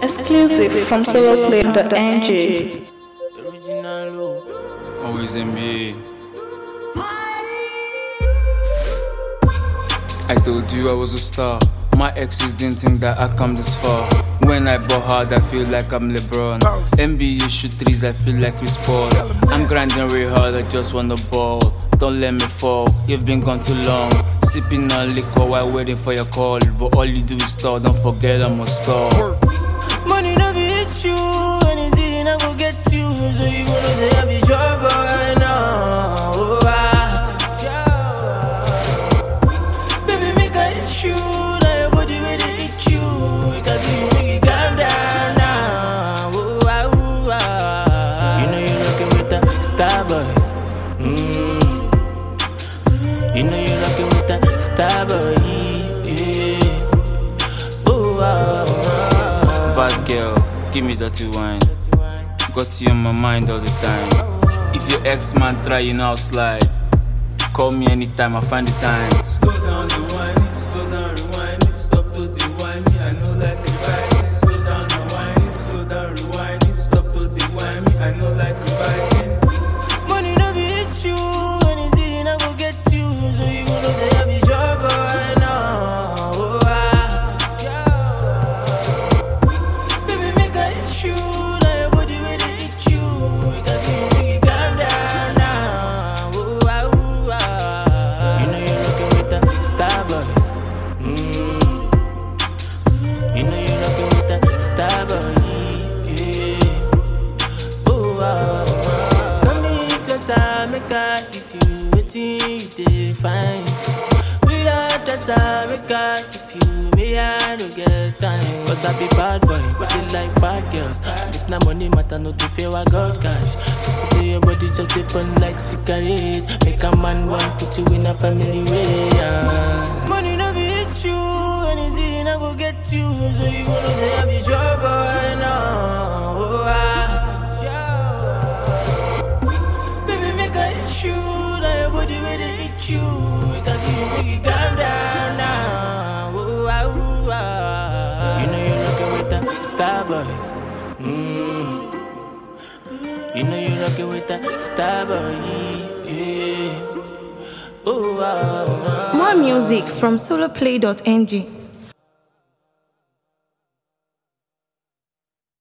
Exclusive from soloplay.ng. Always NBA. I told you I was a star. My exes didn't think that I'd come this far. When I ball hard, I feel like I'm LeBron. NBA shoot threes, I feel like Chris Paul. I'm grinding real hard, I just want the ball. Don't let me fall, you've been gone too long. Sipping on liquor while waiting for your call. But all you do is stall, don't forget I'm a star. Money no be issue, anything I go get you. So you gonna say I be sure boy now. Oh, baby, make a issue. Now your body ready to eat you. We can give you make it calm down now. You know you're rocking with the star boy. You know you're rocking with the star boy. Yeah. Bad girl, give me that wine. Got you on my mind all the time. If your ex-man try, you know I'll slide. Call me anytime, I'll find the time. Slow down the wine, slow down rewind it, stop to the wine me, I know like revising. Slow down the wine, slow down rewind it, stop to the wine me, I know like revising. Money no be issue, anything I go get you. So you gonna say I be sure boy now. Baby, make a issue. Now your body ready to eat you. We can give you make it calm down now. You know you're rocking with the star boy. You know you're rocking with the star boy. Come me closer, make I give you waiting you define. We are just a make I give you me I don't get time. Cause I be bad boy, but they like bad girls. And if na money matter, no to feel I got cash. You say your body just open like cigarette. Make a man want put you in a family way. Money no be issue, anything I go get you. So you gonna say I be sure boy now. Baby, make a issue. Now your body ready to eat you. We can give you make it calm down now. You know you're rocking with the star boy. You know you're rocking with the star boy. Yeah. More music from soloplay.ng.